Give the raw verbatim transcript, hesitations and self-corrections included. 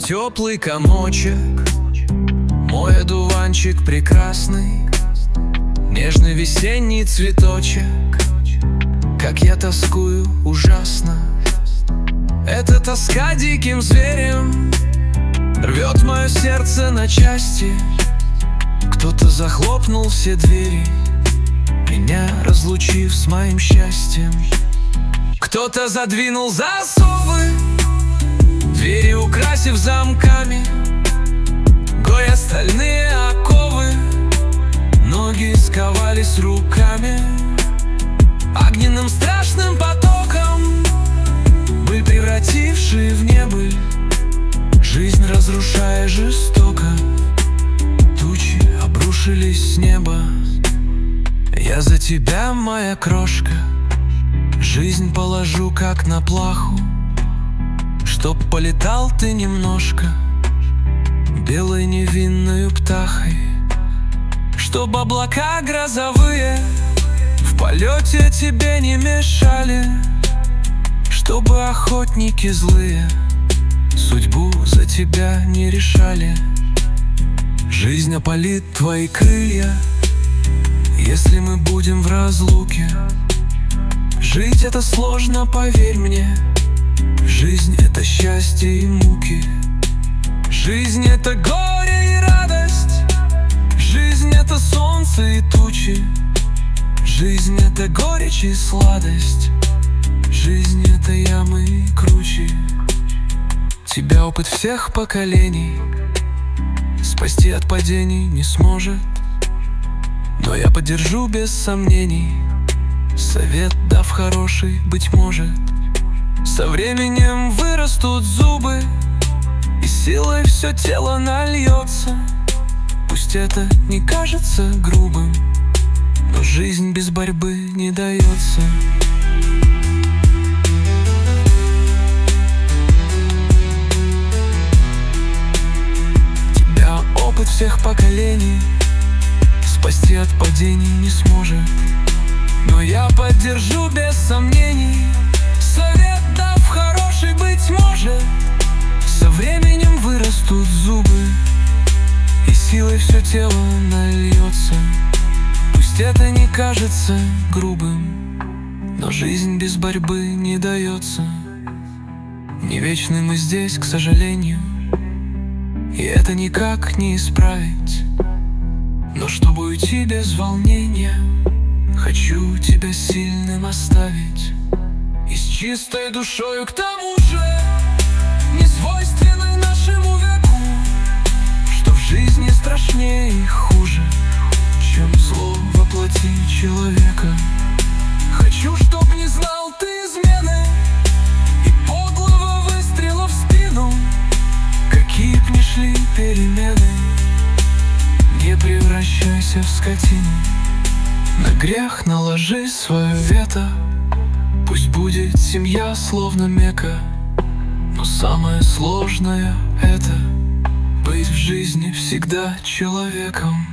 теплый комочек, мой одуванчик прекрасный, нежный весенний цветочек. Как я тоскую ужасно, эта тоска диким зверем рвет мое сердце на части. Кто-то захлопнул все двери, меня разлучив с моим счастьем. Кто-то задвинул засовы, двери украсив замками, гоя стальные оковы, ноги сковались руками. Огненным страшным потоком быль превратившие в небыль, жизнь разрушая жестоко. Тучи обрушились с неба. Я за тебя, моя крошка, жизнь положу как на плаху, чтоб полетал ты немножко белой невинною птахой, чтоб облака грозовые в полете тебе не мешали, чтобы охотники злые судьбу за тебя не решали. Жизнь опалит твои крылья, если мы будем в разлуке. Жить это сложно, поверь мне. Жизнь — это счастье и муки. Жизнь — это горе и радость. Жизнь — это солнце и тучи. Жизнь — это горечь и сладость. Жизнь — это ямы и кручи. Тебя опыт всех поколений спасти от падений не сможет, но я поддержу без сомнений, совет дав хороший, быть может. Со временем вырастут зубы, и силой все тело нальется. Пусть это не кажется грубым, но жизнь без борьбы не дается. Тебя опыт всех поколений спасти от падений не сможет, но я поддержу без сомнений, совет дав хороший, быть может. Со временем вырастут зубы, и силой все тело нальется. Пусть это не кажется грубым, но жизнь без борьбы не дается. Не вечны мы здесь, к сожалению, и это никак не исправить. Но чтобы уйти без волнения, хочу тебя сильным оставить, и с чистой душою, к тому же не свойственной нашему веку, что в жизни страшнее и хуже, чем зло во плоти человека. Хочу, чтоб не знал ты измены и подлого выстрела в спину. Какие б ни шли перемены, не превращайся в скотину. На грех наложи свое вето, пусть будет семья словно Мекка. Но самое сложное — это быть в жизни всегда человеком.